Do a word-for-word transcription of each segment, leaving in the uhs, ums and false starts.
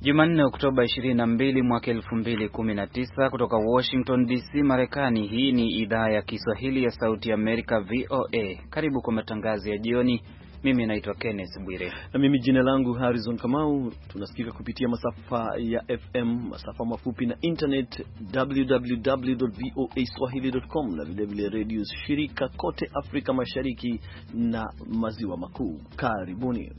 Jumanne Oktoba ishirini na mbili mwaka elfu mbili kumi na tisa kutoka Washington D C Marekani. Hii ni idhaa ya Kiswahili ya Sauti ya Amerika V O A. Karibu kwa matangazo ya jioni. Mimi naitwa Kenneth Bwire. Na mimi jina langu Harrison Kamau. Tunasikika kupitia masafa ya F M, masafa mafupi na internet w w w dot voa swahili dot com na vile vile radio shirika kote Afrika Mashariki na Maziwa Makuu. Karibuni.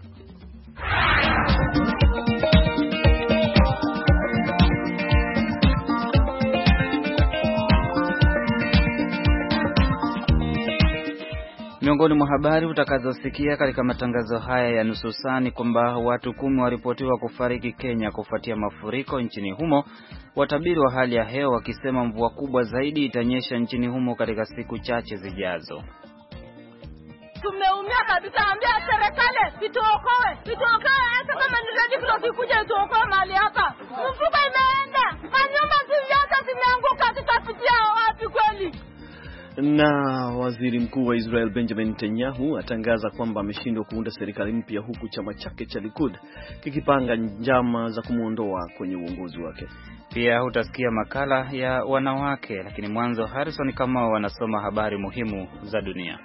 Miongoni mwa habari utakazosikia katika matangazo haya ya nusu saa ni kwamba watu kumi waripotiwa kufariki Kenya kufuatia mafuriko nchini humo. Watabiri wa hali ya hewa wakisema mvua kubwa zaidi itanyesha nchini humo katika siku chache zijazo. Tumeumia kabisa, ambia serikali ituokoe, ituokoe hata kama ni zaidi kidogo kuja ituokoe mahali hapa. Mfuko imeenda, manyumba zimeanza zimeanguka, tutapitia wapi kweli? Na waziri mkuu wa Israel Benjamin Netanyahu atangaza kwamba ameshindwa kuunda serikali mpya huku chama chake cha Likud kikipanga njama za kumuondoa kwenye uongozi wake. Pia utasikia makala ya wanawake, lakini mwanzo Harrison Kamau wanasoma habari muhimu za dunia.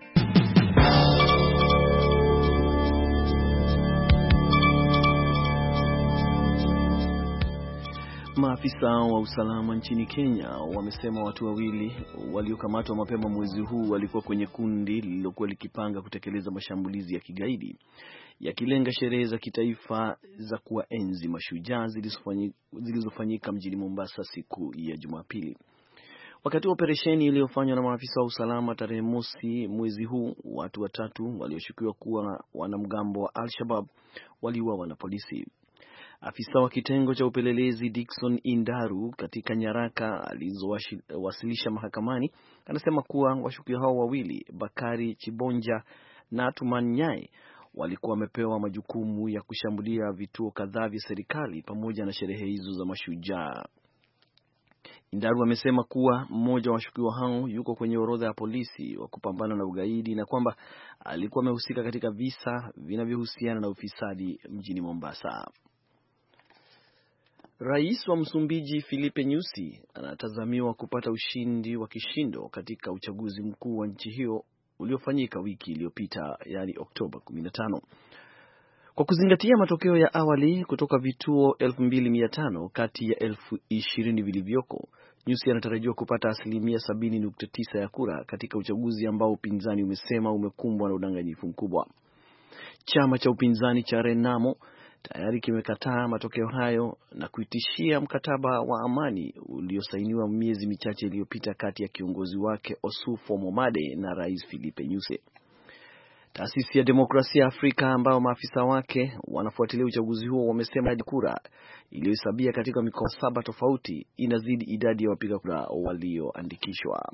Maafisa wa usalama nchini Kenya wamesema watu wawili waliokamatwa mapema mwezi huu walikuwa kwenye kundi lililokuwa likipanga kutekeleza mashambulizi ya kigaidi yakilenga sherehe za kitaifa za kuwaenzi mashujaa zilizofanyika mjini Mombasa siku ya Jumapili. Wakati wa operesheni iliyofanywa na maafisa wa usalama tarehe mosi mwezi huu, watu watatu walioshukiwa kuwa wanamgambo wa Al-Shabaab waliuawa na polisi. Afisa wa kitengo cha upelelezi Dickson Indaru katika nyaraka alizowasilisha mahakamani anasema kuwa washukiwa hao wawili, Bakari Chibonja na Tuman Nyai, walikuwa wamepewa majukumu ya kushambulia vituo kadhaa vya serikali pamoja na sherehe hizo za mashujaa. Indaru amesema kuwa mmoja wa washukiwa hao yuko kwenye orodha ya polisi wa kupambana na ugaidi na kwamba alikuwa amehusika katika visa vinavyohusiana na ufisadi mjini Mombasa. Rais wa Msumbiji Filipe Nyusi anatazamiwa kupata ushindi wa kishindo katika uchaguzi mkuu wa nchi hiyo uliofanyika wiki iliyopita, yani Oktoba kumi na tano. Kwa kuzingatia matokeo ya awali kutoka vituo elfu mbili mia tano kati ya elfu ishirini vilivyoko, Nyusi anatarajiwa kupata asilimia sabini nukta tisa ya kura katika uchaguzi ambao upinzani umesema umekumbwa na udanganyifu mkubwa. Chama cha upinzani cha Renamo tayari kimekataa matokeo hayo na kuitishia mkataba wa amani uliosainiwa miezi michache iliyopita kati ya kiongozi wake Osufo Momade na Rais Filipe Nyusi. Taasisi ya Demokrasia Afrika ambao maafisa wake wanafuatilia uchaguzi huo wamesema kura iliyohesabia katika mikoa saba tofauti inazidi idadi ya wapiga kura walioandikishwa.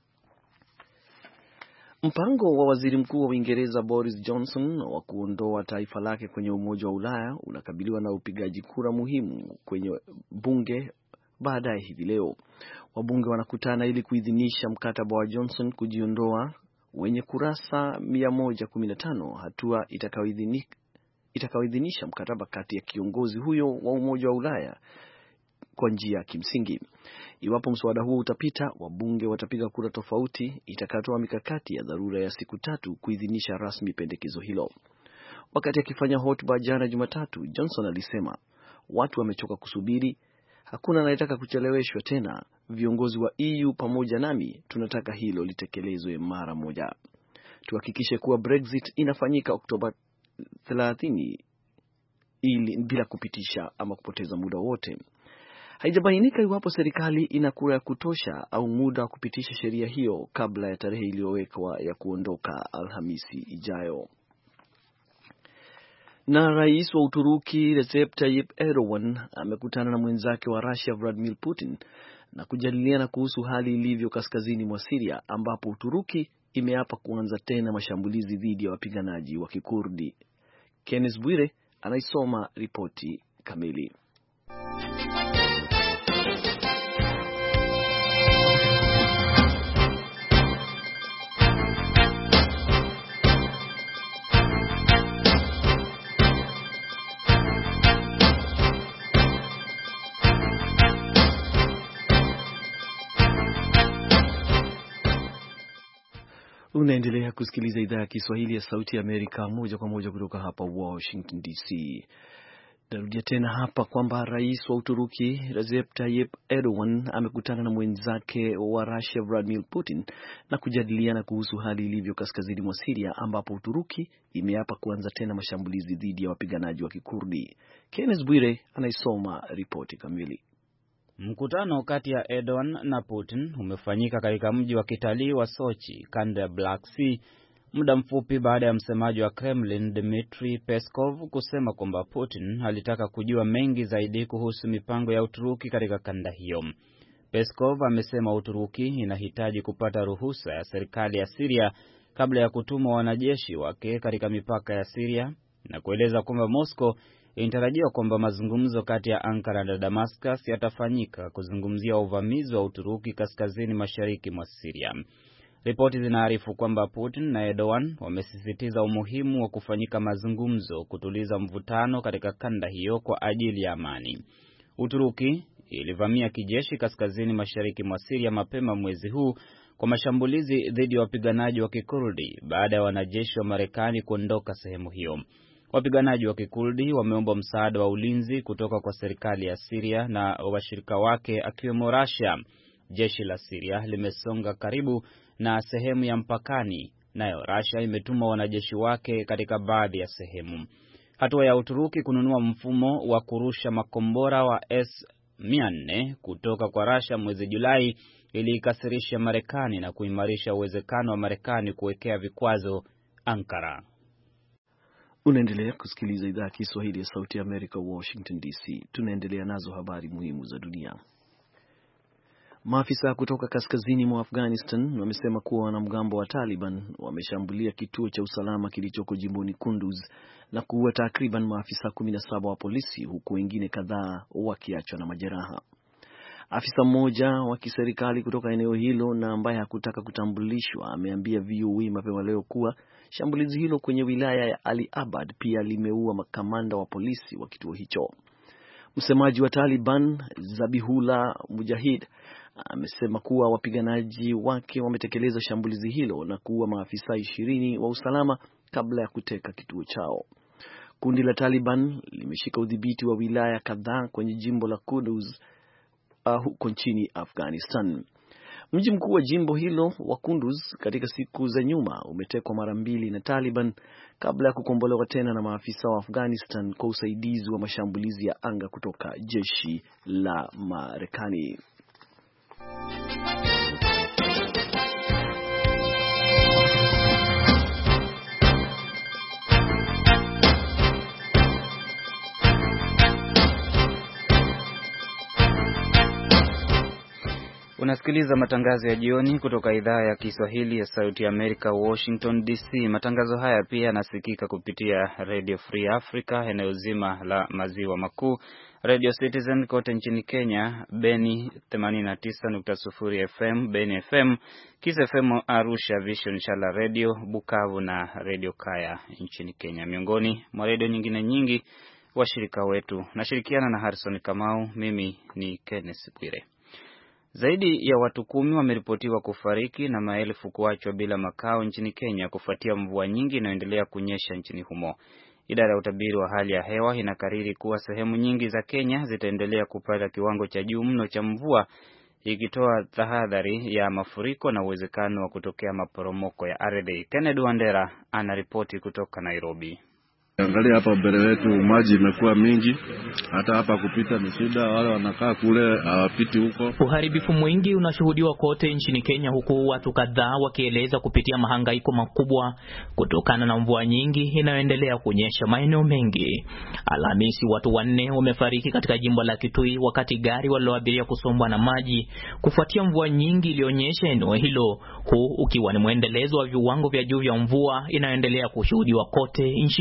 Mpango wa waziri mkuu wa Uingereza Boris Johnson wa kuondoa taifa lake kwenye Umoja wa Ulaya unakabiliwa na upigaji kura muhimu kwenye bunge baadaye hivi leo. Wabunge wanakutana ili kuidhinisha mkataba wa Johnson kujiondoa wenye kurasa mia moja kumi na tano, hatua itakayoidhinisha mkataba kati ya kiongozi huyo wa Umoja wa Ulaya kwa njia ya kimsingi. Iwapo mswada huo utapita, wabunge watapiga kura tofauti itakatoa mikakati ya dharura ya siku tatu kuidhinisha rasmi pendekezo hilo. Wakati akifanya hotuba jana Jumatatu, Johnson alisema, watu wamechoka kusubiri, hakuna anayetaka kucheleweshwa tena. Viongozi wa E U pamoja nami tunataka hilo litekelezwe mara moja. Tuhakikishe kuwa Brexit inafanyika Oktoba thelathini ili bila kupitisha ama kupoteza muda wote. Haijabainika iwapo serikali ina kura ya kutosha au muda wa kupitisha sheria hiyo kabla ya tarehe iliyowekwa ya kuondoka Alhamisi ijayo. Na rais wa Uturuki Recep Tayyip Erdogan amekutana na mwenzake wa Russia Vladimir Putin na kujadiliana kuhusu hali ilivyo kaskazini mwa Syria ambapo Uturuki imeapa kuanza tena mashambulizi dhidi ya wapiganaji wa Kikurdi. Kenneth Bwire anaisoma ripoti kamili. Unaendelea kusikiliza idhaa ya Kiswahili ya Sauti ya Amerika moja kwa moja kutoka hapa Washington D C. Narudia tena hapa kwamba rais wa Uturuki Recep Tayyip Erdogan amekutana na mwenzake wa Russia Vladimir Putin na kujadiliana kuhusu hali ilivyo kaskazini mwa Syria, ambapo Uturuki imeapa kuanza tena mashambulizi dhidi ya wapiganaji wa Kikurdi. Kenneth Bwire anaisoma ripoti kamili. Mkutano kati ya Erdogan na Putin umefanyika katika mji wa kitalii wa Sochi, kanda ya Black Sea, muda mfupi baada ya msemaji wa Kremlin Dmitry Peskov kusema kwamba Putin alitaka kujua mengi zaidi kuhusu mipango ya Uturuki katika kanda hiyo. Peskov amesema Uturuki inahitaji kupata ruhusa ya serikali ya Syria kabla ya kutuma wanajeshi wake katika mipaka ya Syria, na kueleza kwamba Moscow inatarajiwa kwamba mazungumzo kati ya Ankara na Damascus yatafanyika kuzungumzia uvamizi wa Uturuki kaskazini mashariki mwa Syria. Ripoti zinaarifu kwamba Putin na Erdogan wamesisitiza umuhimu wa kufanyika mazungumzo kutuliza mvutano katika kanda hiyo kwa ajili ya amani. Uturuki ilivamia kijeshi kaskazini mashariki mwa Syria mapema mwezi huu kwa mashambulizi dhidi ya wapiganaji wa Kikurdi baada ya wanajeshi wa Marekani kuondoka sehemu hiyo. Wapiganaji wa Kikurdi wameomba msaada wa ulinzi kutoka kwa serikali ya Syria na washirika wake akiwemo Russia. Jeshi la Syria limesonga karibu na sehemu ya mpakani, nayo Russia imetuma wanajeshi wake katika baadhi ya sehemu. Hatua ya Uturuki kununua mfumo wa kurusha makombora wa S mia nne kutoka kwa Russia mwezi Julai iliikasirisha Marekani na kuimarisha uwezekano wa Marekani kuwekea vikwazo Ankara. Unaendelea kusikiliza idhaa ya Kiswahili ya Sauti ya Amerika, Washington D C. Tunaendelea nazo habari muhimu za dunia. Maafisa kutoka kaskazini mwa Afghanistan wamesema kuwa wanamgambo wa Taliban wameshambulia kituo cha usalama kilichoko jimboni Kunduz na kuua takriban maafisa kumi na saba wa polisi, huku wengine kadhaa wakiachwa na majeraha. Afisa mmoja wa kiserikali kutoka eneo hilo na ambaye hakutaka kutambulishwa ameambia V O A mapema leo kuwa shambulizi hilo kwenye wilaya ya Ali Abad pia limeua makamanda wa polisi wa kituo hicho. Msemaji wa Taliban Zabihullah Mujahid amesema kuwa wapiganaji wake wametekeleza shambulizi hilo na kuua maafisa ishirini wa usalama kabla ya kuteka kituo chao. Kundi la Taliban limeshika udhibiti wa wilaya kadhaa kwenye jimbo la Kunduz uh, huko nchini Afghanistan. Mji mkuu wa jimbo hilo wa Kunduz katika siku za nyuma umetekwa mara mbili na Taliban kabla ya kukombolewa tena na maafisa wa Afghanistan kwa usaidizi wa mashambulizi ya anga kutoka jeshi la Marekani. Unasikiliza matangazo ya jioni kutoka idhaa ya Kiswahili ya Sauti ya Amerika, Washington D C. Matangazo haya pia yanasikika kupitia Radio Free Africa eneo zima la maziwa makuu, Radio Citizen kote nchini Kenya, Beni themanini na tisa nukta sifuri F M, Beni F M, Kiss F M Arusha, Vision Shala Radio Bukavu na Radio Kaya nchini Kenya, miongoni mwa radio nyingine nyingi washirika wetu. Nashirikiana na Harrison Kamau, mimi ni Kenneth Bwire. Zaidi ya watu kumi wameripotiwa kufariki na maelfu kuachwa bila makao nchini Kenya kufuatia mvua nyingi inayoendelea kunyesha nchini humo. Idara ya utabiri wa hali ya hewa inakariri kuwa sehemu nyingi za Kenya zitaendelea kupata kiwango cha juu mno cha mvua, ikitoa tahadhari ya mafuriko na uwezekano wa kutokea maporomoko ya ardhi. Kennedy Wandera anaripoti kutoka Nairobi. Angalia hapa mbele wetu maji imekuwa mingi, hata hapa kupita ni shida, wale wanakaa kule hawapiti huko. Uharibifu mwingi unashuhudiwa kote nchini Kenya, huku watu kadhaa wakieleza kupitia mahangaiko makubwa kutokana na mvua nyingi inayoendelea kunyesha maeneo mengi. Alhamisi watu wanne wamefariki katika jimbo la Kitui wakati gari waliloabiria kusombwa na maji kufuatia mvua nyingi iliyonyesha eneo hilo, huu ukiwa ni muendelezo wa viwango vya juu vya mvua inayoendelea kushuhudiwa kote nchini Kenya.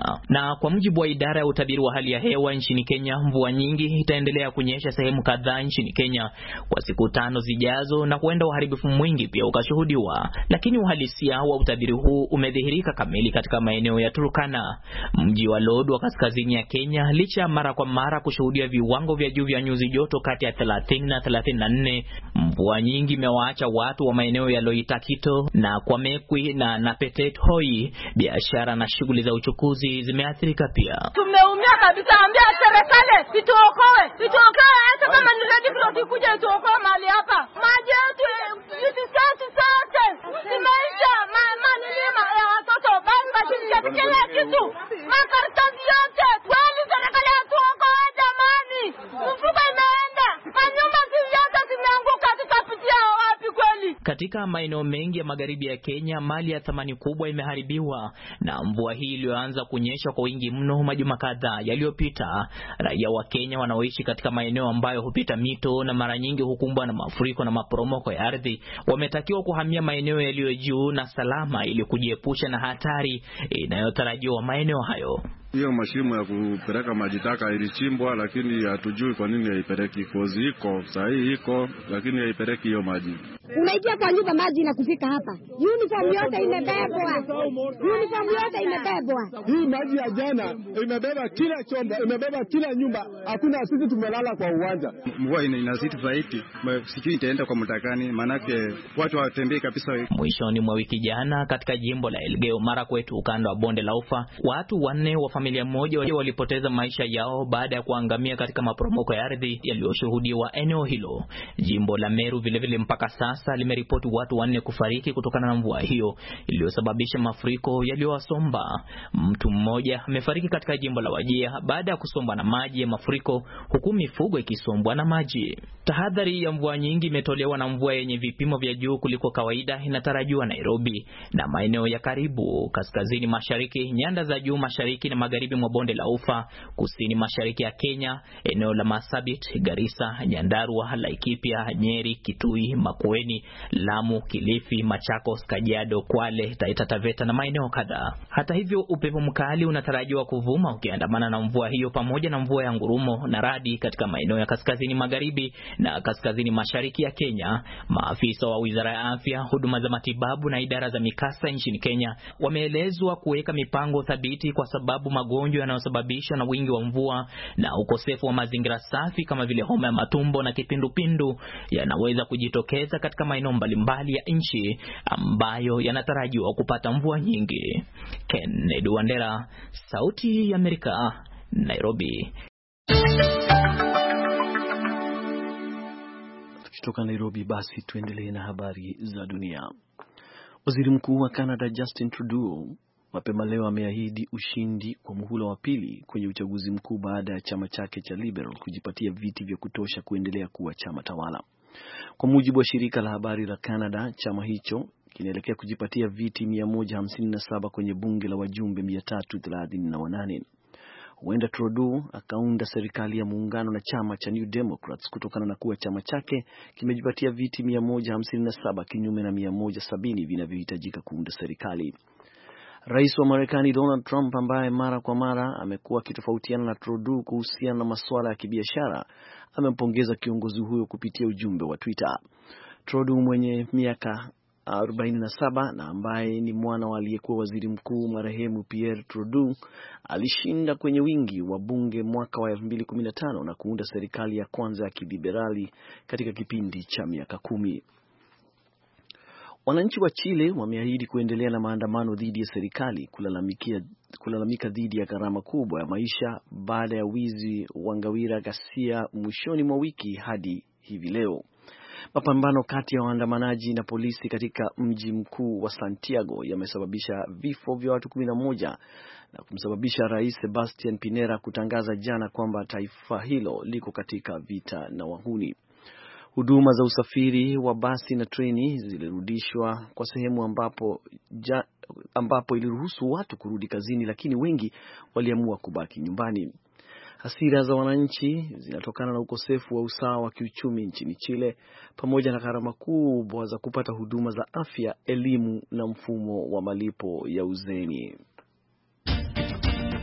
Na kwa mujibu wa idara ya utabiri wa hali ya hewa nchini Kenya, mvua nyingi itaendelea kunyesha sehemu kadhaa nchini Kenya kwa siku tano zijazo, na huenda uharibifu mwingi pia ukashuhudiwa. Lakini uhalisia wa utabiri huu umedhihirika kamili katika maeneo ya Turkana, mji wa Lodwar kaskazini ya Kenya. Licha mara kwa mara kushuhudia viwango vya juu vya nyuzi joto kati ya thelathini na thelathini na nne, mvua nyingi imewaacha watu wa maeneo ya Loitakito na Kwamekwi na Napetet Hoi, biashara na shughuli za uchukuzi zimeathirika pia. Tumeumia kabisa, ambia serikali ituokoe, ituokoe hata kama ni Red Cross ikuje ituokoe mahali hapa. Maji yetu vitu zetu zote zimeisha, mama nilima ya watoto basi basi kila kitu, makaratasi yote. Kweli serikali ituokoe jamani, mfuko imeenda, manyumba zote zimeanguka, tutapitia wapi kweli? Katika maeneo mengi ya magharibi ya Kenya, mali ya thamani kubwa imeharibiwa na mvua hii iliyoanza kunyesha kwa wingi mno majuma kadhaa yaliyopita. Raia wa Kenya wanaoishi katika maeneo ambayo hupita mito na mara nyingi hukumbwa na mafuriko na maporomoko ya ardhi wametakiwa kuhamia maeneo yaliyo juu na salama ili kujiepusha na hatari inayotarajiwa maeneo hayo. Hiyo mashimo ya kupeleka maji taka ilichimbwa, lakini hatujui kwa nini haipeleki. Kozi iko sahihi iko, lakini haipeleki hiyo maji. Unaingia kwa nyumba maji inakufika hapa. Uniform yote imebebwa. Uniform yote imebebwa. Hii maji ya jana imebeba kila chombo, imebeba kila nyumba. Hakuna sisi tumelala kwa uwanja. Mvua inazidi zaidi. Sijui itaenda kwa mtakani, manake watu watembei kabisa. Mwishoni mwa wiki jana katika jimbo la Elgeyo Marakwet ukanda wa bonde la Ufa, watu wanne wa familia moja walipoteza maisha yao baada ya kuangamia katika maporomoko ya ardhi yaliyoshuhudiwa eneo hilo. Jimbo la Meru vile vile mpaka sasa limeripoti watu wanne kufariki kutokana na mvua hiyo iliyosababisha mafuriko yaliyowasomba. Mtu mmoja amefariki katika jimbo la Wajir baada ya kusombwa na maji ya mafuriko, huku mifugo ikisombwa na maji. Tahadhari ya mvua nyingi imetolewa na mvua yenye vipimo vya juu kuliko kawaida inatarajiwa Nairobi na maeneo ya karibu, kaskazini mashariki, nyanda za juu mashariki na magharibi mwa bonde la Ufa, kusini mashariki ya Kenya, eneo la Marsabit, Garissa, Nyandarua, Laikipia, Nyeri, Kitui, Makueni, Lamu, Kilifi, Machakos, Kajiado, Kwale, Taita Taveta na maeneo kadhaa. Hata hivyo, upepo mkali unatarajiwa kuvuma ukiandamana na mvua hiyo pamoja na mvua ya ngurumo na radi katika maeneo ya kaskazini magharibi na kaskazini mashariki ya Kenya. Maafisa wa Wizara ya Afya, huduma za matibabu na idara za mikasa nchini Kenya wameelezwa kuweka mipango thabiti kwa sababu magonjwa yanayosababishwa na wingi wa mvua na ukosefu wa mazingira safi kama vile homa ya matumbo na kipindupindu yanaweza kujitokeza katika maeneo mbalimbali ya nchi ambayo yanatarajiwa kupata mvua nyingi. Kennedy Wandera, Sauti ya Amerika, Nairobi. Kutoka Nairobi basi tuendelee na habari za dunia. Waziri Mkuu wa Canada Justin Trudeau mapema leo ameahidi ushindi kwa muhula wa pili kwenye uchaguzi mkuu baada ya chama chake cha Liberal kujipatia viti vya kutosha kuendelea kuwa chama tawala. Kwa mujibu wa shirika la habari la Canada, chama hicho kinaelekea kujipatia viti mia moja hamsini na saba kwenye bunge la wajumbe mia tatu thelathini na nane. Huenda Trudeau akaunda serikali ya muungano na chama cha New Democrats kutokana na kuwa chama chake kimejipatia viti mia moja hamsini na saba kinyume na mia moja sabini vinavyohitajika kuunda serikali. Rais wa Marekani Donald Trump, ambaye mara kwa mara amekuwa akitofautiana na Trudeau kuhusiana na masuala ya kibiashara, amempongeza kiongozi huyo kupitia ujumbe wa Twitter. Trudeau mwenye miaka arobaini na saba na ambaye ni mwana wa aliyekuwa waziri mkuu marehemu Pierre Trudeau alishinda kwenye wingi wa bunge mwaka wa elfu mbili kumi na tano na kuunda serikali ya kwanza ya kiliberali katika kipindi cha miaka kumi. Wananchi wa Chile wameahidi kuendelea na maandamano dhidi ya serikali kulalamikia kulalamika dhidi ya gharama kubwa ya maisha baada ya wizi wa ngawira ghasia mwishoni mwa wiki hadi hivi leo. Mapambano kati ya waandamanaji na polisi katika mji mkuu wa Santiago yamesababisha vifo vya watu kumi na moja na kumsababisha Rais Sebastián Pinera kutangaza jana kwamba taifa hilo liko katika vita na wahuni. Huduma za usafiri wa basi na treni zilirudishwa kwa sehemu ambapo ja, ambapo iliruhusu watu kurudi kazini, lakini wengi waliamua kubaki nyumbani. Hasira za wananchi zinatokana na ukosefu wa usawa wa kiuchumi nchini Chile pamoja na gharama kubwa za kupata huduma za afya, elimu na mfumo wa malipo ya uzeni.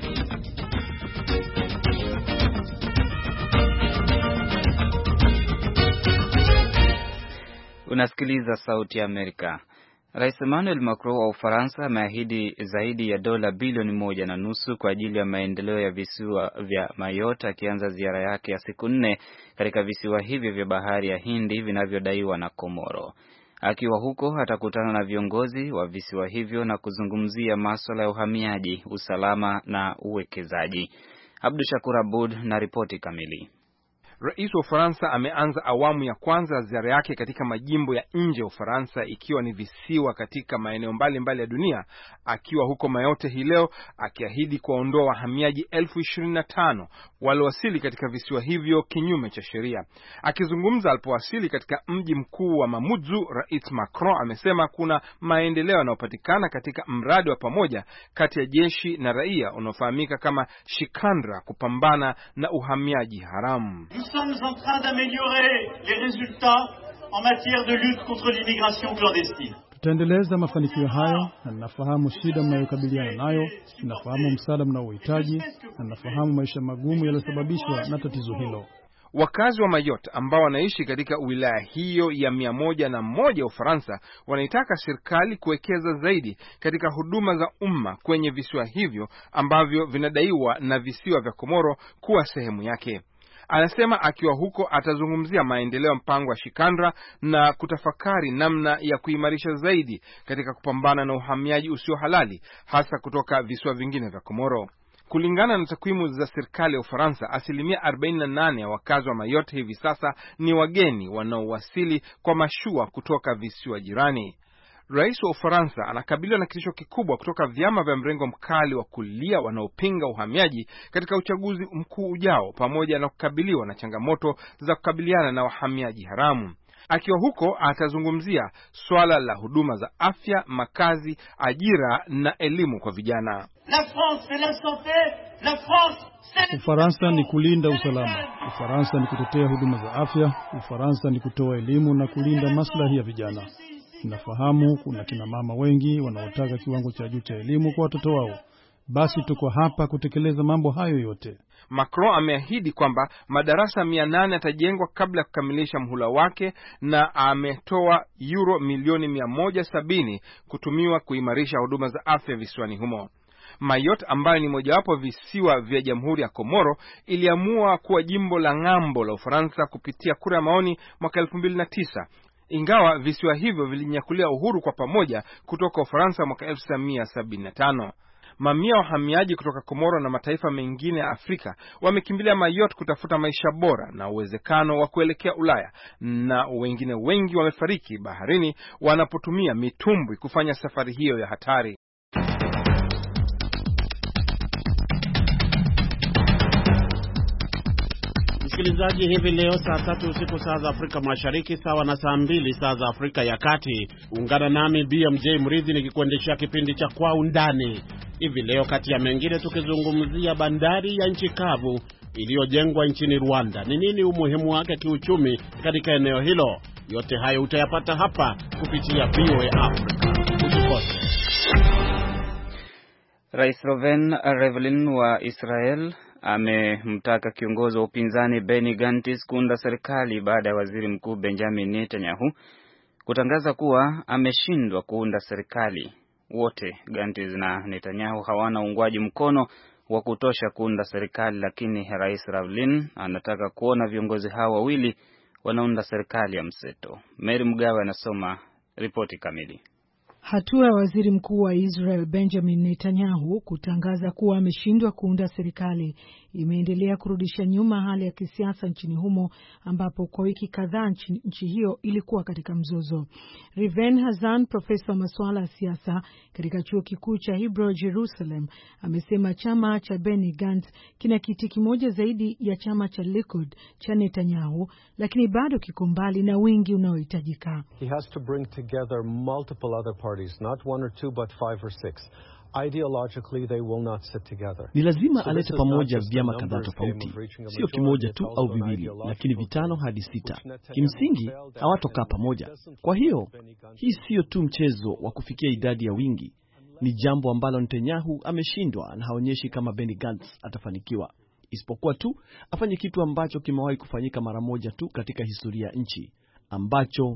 Unasikiliza Sauti ya Amerika. Rais Emmanuel Macron wa Ufaransa ameahidi zaidi ya dola bilioni moja na nusu kwa ajili ya maendeleo ya visiwa vya Mayotte, akianza ziara yake ya siku nne katika visiwa hivyo vya bahari ya Hindi vinavyodaiwa na Komoro. Akiwa huko atakutana na viongozi wa visiwa hivyo na kuzungumzia masuala ya uhamiaji, usalama na uwekezaji. Abdu Shakur Abud na ripoti kamili. Rais wa Ufaransa ameanza awamu ya kwanza ya ziara yake katika majimbo ya nje ya Ufaransa, ikiwa ni visiwa katika maeneo mbalimbali ya dunia, akiwa huko Mayotte hii leo, akiahidi kuwaondoa wahamiaji elfu ishirini na tano waliowasili katika visiwa hivyo kinyume cha sheria. Akizungumza alipowasili katika mji mkuu wa Mamoudzou, Rais Macron amesema kuna maendeleo yanayopatikana katika mradi wa pamoja kati ya jeshi na raia unaofahamika kama Shikandra, kupambana na uhamiaji haramu. Nous sommes en train d'améliorer les résultats en matière de lutte contre l'immigration clandestine. Tutaendeleza mafanikio hayo, na ninafahamu shida mnayokabiliana nayo, ninafahamu msaada mnaohitaji, na ninafahamu maisha magumu yaliyosababishwa na tatizo hilo. Wakazi wa Mayotte ambao wanaishi katika wilaya hiyo ya mia moja na moja Ufaransa wanaitaka serikali kuwekeza zaidi katika huduma za umma kwenye visiwa hivyo ambavyo vinadaiwa na visiwa vya Komoro kuwa sehemu yake. Anasema akiwa huko atazungumzia maendeleo mpango wa Shikandra na kutafakari namna ya kuimarisha zaidi katika kupambana na uhamiaji usio halali, hasa kutoka visiwa vingine vya Komoro. Kulingana na takwimu za serikali ya Ufaransa, asilimia arobaini na nane ya wakazi wa Mayotte hivi sasa ni wageni wanaowasili kwa mashua kutoka visiwa jirani. Rais wa Ufaransa anakabiliwa na kitisho kikubwa kutoka vyama vya mrengo mkali wa kulia wanaopinga uhamiaji katika uchaguzi mkuu ujao, pamoja na kukabiliwa na changamoto za kukabiliana na wahamiaji haramu. Akiwa huko atazungumzia swala la huduma za afya, makazi, ajira na elimu kwa vijana. La France c'est la santé, la France c'est... Ufaransa ni kulinda usalama, Ufaransa ni kutetea huduma za afya, Ufaransa ni kutoa elimu na kulinda maslahi ya vijana. Nafahamu kuna kina mama wengi wanaotaka kiwango cha juu cha elimu kwa watoto wao. Basi tuko hapa kutekeleza mambo hayo yote. Macron ameahidi kwamba madarasa mia nane yatajengwa kabla ya kukamilisha mhula wake, na ametoa euro milioni mia moja sabini kutumiwa kuimarisha huduma za afya visiwani humo. Mayotte ambayo ni mojawapo visiwa vya Jamhuri ya Komoro iliamua kuwa jimbo la ng'ambo la Ufaransa kupitia kura ya maoni mwaka elfu mbili na tisa. Ingawa visiwa hivyo vilinyakulia uhuru kwa pamoja kutoka Ufaransa mwaka elfu tisa mia sabini na tano. Mamia wahamiaji kutoka Komoro na mataifa mengine ya Afrika wamekimbilia Mayotte kutafuta maisha bora na uwezekano wa kuelekea Ulaya, na wengine wengi wamefariki baharini wanapotumia mitumbwi kufanya safari hiyo ya hatari. Msikilizaji, hivi leo saa tatu usiku saa za Afrika Mashariki, sawa na saa mbili saa za Afrika ya Kati, ungana nami B M J Mridhi nikikuendeshia kipindi cha Kwa Undani. Hivi leo kati ya mengine tukizungumzia bandari ya nchi kavu iliyojengwa nchini Rwanda. Ni nini umuhimu wake kiuchumi katika eneo hilo? Yote hayo utayapata hapa kupitia V O A Africa. Usikose. Rais Reuven Rivlin wa Israel amemtaka kiongozi wa upinzani Benny Gantz kuunda serikali baada ya waziri mkuu Benjamin Netanyahu kutangaza kuwa ameshindwa kuunda serikali. Wote Gantz na Netanyahu hawana uungwaji mkono wa kutosha kuunda serikali, lakini Rais Rivlin anataka kuona viongozi hao wawili wanaunda serikali ya mseto. Mary Mgawe anasoma ripoti kamili. Hatua ya waziri mkuu wa Israel Benjamin Netanyahu kutangaza kuwa ameshindwa kuunda serikali imeendelea kurudisha nyuma hali ya kisiasa nchini humo, ambapo kwa wiki kadhaa nchi, nchi hiyo ilikuwa katika mzozo. Riven Hazan, profesa wa masuala ya siasa katika chuo kikuu cha Hebrew Jerusalem, amesema chama cha Benny Gantz kina kiti kimoja zaidi ya chama cha Likud cha Netanyahu, lakini bado kiko mbali na wingi unaohitajika. He has to bring together multiple other parties, not one or two but five or six. Ideologically they will not sit together. Ni lazima so alete pamoja vyama kadhaa tofauti, sio kimoja tu au viwili, lakini vitano hadi sita. Kimsingi hawatokaa pamoja. Kwa hiyo hii sio tu mchezo wa kufikia idadi ya wingi, ni jambo ambalo Netanyahu ameshindwa, na haonyeshi kama Benny Gantz atafanikiwa, isipokuwa tu afanye kitu ambacho kimewahi kufanyika mara moja tu katika historia ya nchi, ambacho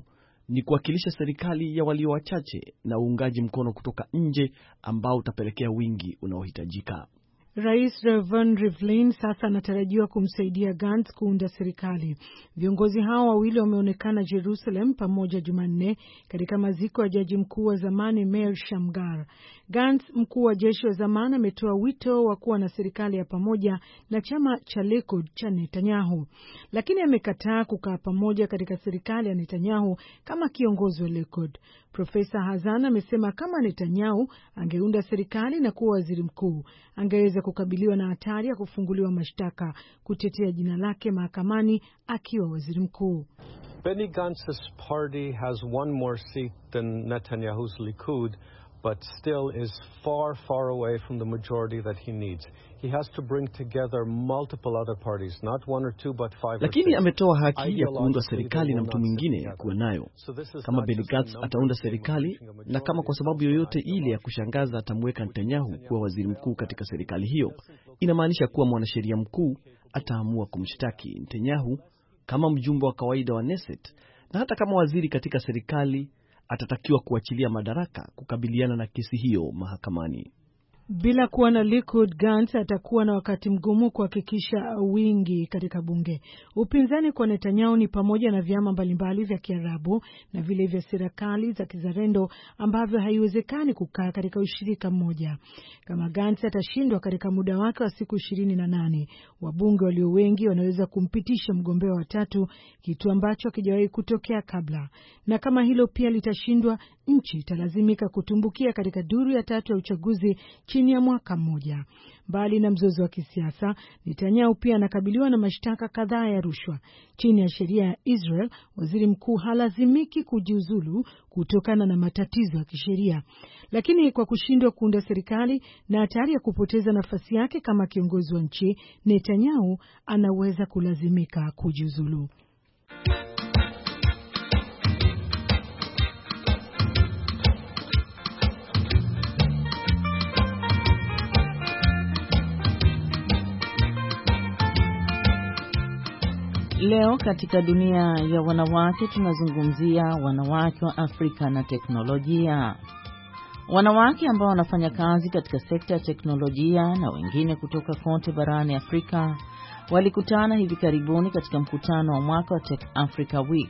ni kuwakilisha serikali ya walio wachache na uungaji mkono kutoka nje ambao utapelekea wingi unaohitajika. Rais Reuven Rivlin sasa anatarajiwa kumsaidia Gantz kuunda serikali. Viongozi hao wawili wameonekana Jerusalem pamoja Jumanne katika maziko ya jaji mkuu wa zamani Meir Shamgar. Gantz, mkuu wa jeshi wa zamani, ametoa wito wa kuwa na serikali ya pamoja na chama cha Likud cha Netanyahu, lakini amekataa kukaa pamoja katika serikali ya Netanyahu kama kiongozi wa Likud. Profesa Hazan amesema kama Netanyahu angeunda serikali na kuwa waziri mkuu, angeweza kukabiliwa na hatari ya kufunguliwa mashtaka kutetea jina lake mahakamani akiwa waziri mkuu. Benny Gantz's party has one more seat than Netanyahu's Likud, but still is far, far away from the majority that he needs. He has to bring together multiple other parties, not one or two, but five or six. Lakini ametoa haki ya kuunda serikali na mtu mwingine kuwa nayo. Kama Benny Gantz ataunda serikali, na kama kwa sababu yoyote ile ya kushangaza atamweka Netanyahu kuwa waziri mkuu katika serikali hiyo, inamaanisha kuwa mwanasheria mkuu ataamua kumshtaki Netanyahu kama mjumbe wa kawaida wa Knesset, na hata kama waziri katika serikali atatakiwa kuachilia madaraka kukabiliana na kesi hiyo mahakamani. Bila kuwa na Likud, Gantz atakuwa na wakati mgumu kuhakikisha wingi katika bunge. Upinzani kwa Netanyahu ni pamoja na vyama mbalimbali vya Kiarabu na vile vya serikali za kizalendo ambavyo haiwezekani kukaa katika ushirika mmoja. Kama Gantz atashindwa katika muda wake wa siku ishirini na nane, wabunge walio wengi wanaweza kumpitisha mgombea wa tatu, kitu ambacho hakijawahi kutokea kabla. Na kama hilo pia litashindwa, nchi italazimika kutumbukia katika duru ya tatu ya uchaguzi chini ya mwaka mmoja. Mbali na mzozo wa kisiasa, Netanyahu pia anakabiliwa na mashtaka kadhaa ya rushwa. Chini ya sheria ya Israel, waziri mkuu halazimiki kujiuzulu kutokana na matatizo ya kisheria. Lakini kwa kushindwa kuunda serikali na hatari ya kupoteza nafasi yake kama kiongozi wa nchi, Netanyahu anaweza kulazimika kujiuzulu. Leo katika dunia ya wanawake tunazungumzia wanawake wa Afrika na teknolojia. Wanawake ambao wanafanya kazi katika sekta ya teknolojia na wengine kutoka kote barani Afrika walikutana hivi karibuni katika mkutano wa mwaka wa Tech Africa Week.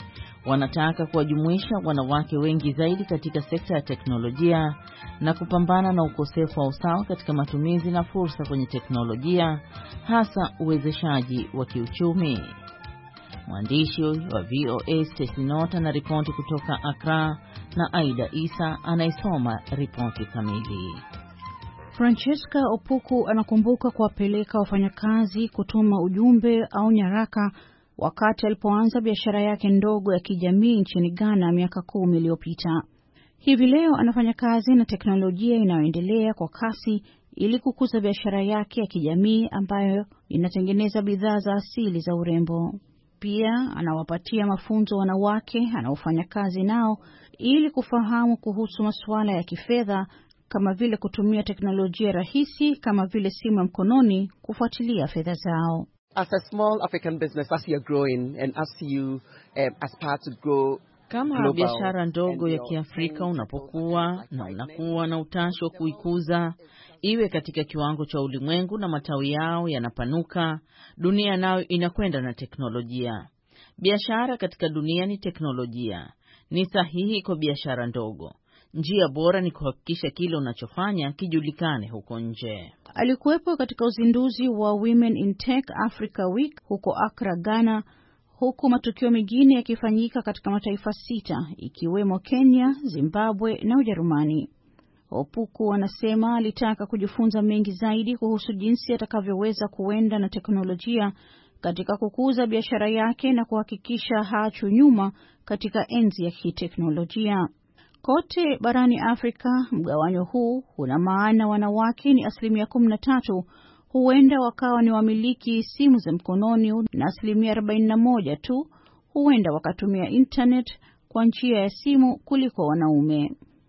Wanataka kuwajumuisha wanawake wengi zaidi katika sekta ya teknolojia na kupambana na ukosefu wa usawa katika matumizi na fursa kwenye teknolojia, hasa uwezeshaji wa kiuchumi. Mwandishi wa V O A Stacey Nota na ripoti kutoka Accra na Aida Isa anaisoma ripoti kamili. Francesca Opuku anakumbuka kuwapeleka wafanyakazi kutuma ujumbe au nyaraka wakati alipoanza biashara yake ndogo ya kijamii nchini Ghana miaka kumi iliyopita. Hivi leo anafanya kazi na teknolojia inayoendelea kwa kasi ili kukuza biashara yake ya kijamii ambayo inatengeneza bidhaa za asili za urembo. Pia anawapatia mafunzo wanawake anaofanya kazi nao ili kufahamu kuhusu masuala ya kifedha kama vile kutumia teknolojia rahisi kama vile simu ya mkononi kufuatilia fedha zao. As a small African business, as you are growing and as you um, aspire to grow kama biashara ndogo ya Kiafrika unapokuwa na unakuwa na utashi wa kuikuza iwe katika kiwango cha ulimwengu na matawi yao yanapanuka, dunia nayo inakwenda na teknolojia. Biashara katika dunia ni teknolojia. Ni sahihi kwa biashara ndogo. Njia bora ni kuhakikisha kile unachofanya kijulikane huko nje. Alikuwepo katika uzinduzi wa Women in Tech Africa Week huko Accra, Ghana, huku matukio mengine yakifanyika katika mataifa sita ikiwemo Kenya, Zimbabwe na Ujerumani. Opuku anasema alitaka kujifunza mengi zaidi kuhusu jinsi atakavyoweza kuenda na teknolojia katika kukuza biashara yake na kuhakikisha haachwi nyuma katika enzi ya kiteknolojia. Kote barani Afrika, mgawanyo huu una maana wanawake ni asilimia kumi na tatu, huenda wakawa ni wamiliki simu za mkononi, na asilimia arobaini na moja tu huenda wakatumia internet kwa njia ya simu kuliko wanaume.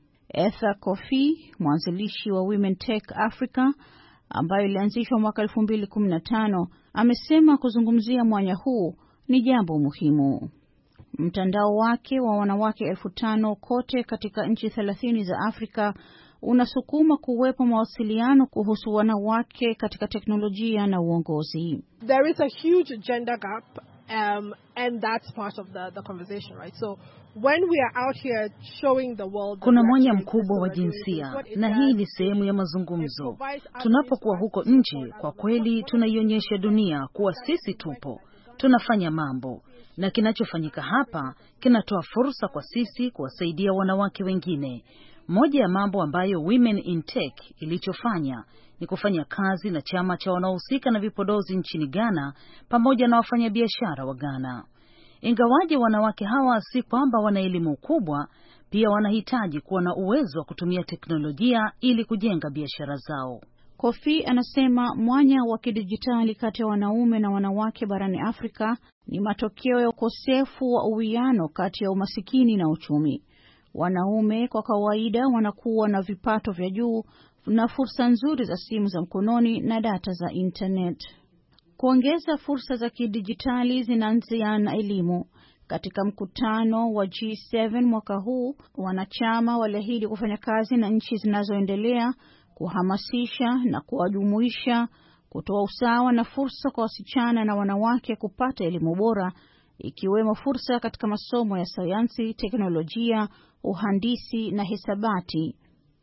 Etha Kofi, mwanzilishi wa Women Tech Africa ambayo ilianzishwa mwaka elfu mbili kumi na tano, amesema kuzungumzia mwanya huu ni jambo muhimu. Mtandao wake wa wanawake elfu tano kote katika nchi thelathini za Afrika unasukuma kuwepo mawasiliano kuhusu wanawake katika teknolojia na uongozi. There is a huge gender gap um, and that's part of the, the conversation, right? So when we are out here showing the world, kuna mwanya mkubwa wa jinsia na hii ni sehemu ya mazungumzo. Tunapokuwa huko nje, kwa kweli tunaionyesha dunia kuwa sisi tupo, tunafanya mambo, na kinachofanyika hapa kinatoa fursa kwa sisi kuwasaidia wanawake wengine. Moja ya mambo ambayo Women in Tech ilichofanya ni kufanya kazi na chama cha wanaohusika na vipodozi nchini Ghana pamoja na wafanyabiashara wa Ghana. Ingawaje wanawake hawa si kwamba wana elimu kubwa, pia wanahitaji kuwa na uwezo wa kutumia teknolojia ili kujenga biashara zao. Kofi anasema mwanya wa kidijitali kati ya wanaume na wanawake barani Afrika ni matokeo ya ukosefu wa uwiano kati ya umasikini na uchumi. Wanaume kwa kawaida wanakuwa na vipato vya juu na fursa nzuri za simu za mkononi na data za internet. Kuongeza fursa za kidijitali zinaanzia na elimu. Katika mkutano wa G saba mwaka huu, wanachama waliahidi kufanya kazi na nchi zinazoendelea, kuhamasisha na kuwajumuisha, kutoa usawa na fursa kwa wasichana na wanawake kupata elimu bora, ikiwemo fursa katika masomo ya sayansi, teknolojia, uhandisi na hisabati.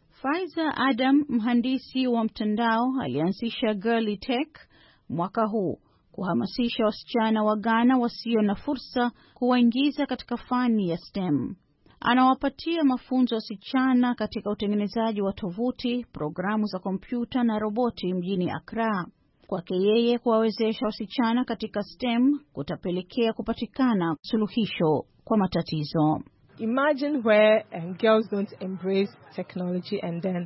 Faiza Adam, mhandisi wa mtandao, alianzisha Girly Tech mwaka huu kuhamasisha wasichana wa Ghana wasio na fursa kuwaingiza katika fani ya STEM. Anawapatia mafunzo wasichana katika utengenezaji wa tovuti, programu za kompyuta na roboti mjini Accra. Kwake yeye, kuwawezesha wasichana katika STEM kutapelekea kupatikana suluhisho kwa matatizo. Imagine where um, girls don't embrace technology and then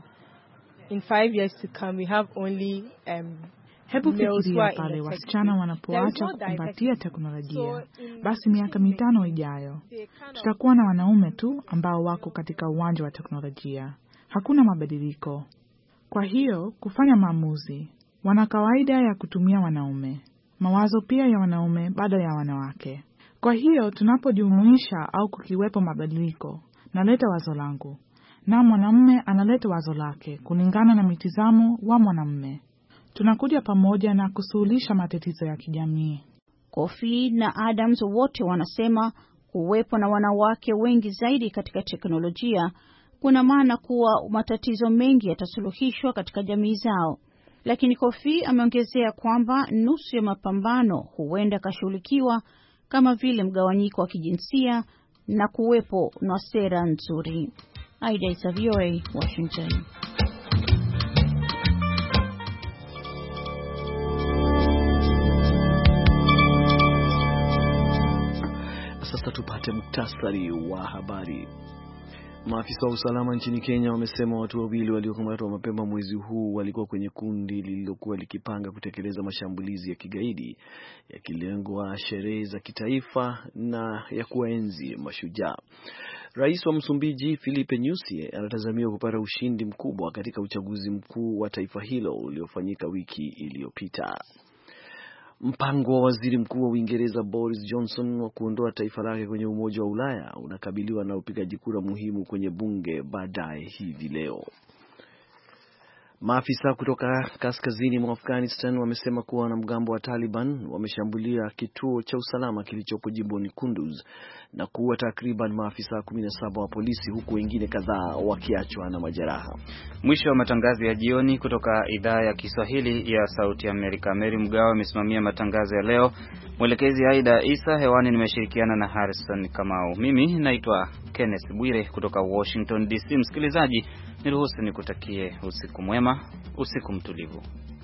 in five years to come we have only um, Hebu fikiria pale wasichana wanapoacha kukumbatia teknolojia. Basi miaka mitano ijayo tutakuwa na wanaume tu ambao wako katika uwanja wa teknolojia. Hakuna mabadiliko. Kwa hiyo kufanya maamuzi, wana kawaida ya kutumia wanaume. Mawazo pia ya wanaume bado ya wanawake. Kwa hiyo tunapojumuisha au kukiwepo mabadiliko, naleta wazo langu, na mwanamume analeta wazo lake kulingana na mitazamo wa mwanamume. Tunakuja pamoja na kusuluhisha matatizo ya kijamii. Kofi na Adams wote wanasema kuwepo na wanawake wengi zaidi katika teknolojia kuna maana kuwa matatizo mengi yatasuluhishwa katika jamii zao. Lakini Kofi ameongezea kwamba nusu ya mapambano huenda kashughulikiwa kama vile mgawanyiko wa kijinsia na kuwepo na sera nzuri. Aida Isa, V O A, Washington. Sasa tupate muktasari wa habari. Maafisa wa usalama nchini Kenya wamesema watu wawili waliokamatwa mapema mwezi huu walikuwa kwenye kundi lililokuwa likipanga kutekeleza mashambulizi ya kigaidi yakilengwa sherehe za kitaifa na ya kuwaenzi mashujaa. Rais wa Msumbiji Filipe Nyusi anatazamiwa kupata ushindi mkubwa katika uchaguzi mkuu wa taifa hilo uliofanyika wiki iliyopita. Mpango wa waziri mkuu wa Uingereza Boris Johnson wa kuondoa taifa lake kwenye Umoja wa Ulaya unakabiliwa na upigaji kura muhimu kwenye bunge baadaye hivi leo. Maafisa kutoka kaskazini mwa Afghanistan wamesema kuwa wanamgambo wa Taliban wameshambulia kituo cha usalama kilichopo jimboni Kunduz na kuua takriban maafisa kumi na saba wa polisi, huku wengine kadhaa wakiachwa na majeraha. Mwisho wa matangazo ya jioni kutoka idhaa ya Kiswahili ya Sauti ya Amerika. Mary Mgawe amesimamia matangazo ya leo. Mwelekezi Aida Isa, hewani nimeshirikiana na Harrison Kamau. Mimi naitwa Kenneth Bwire kutoka Washington D C. Msikilizaji, niruhusu nikutakie usiku mwema, usiku mtulivu.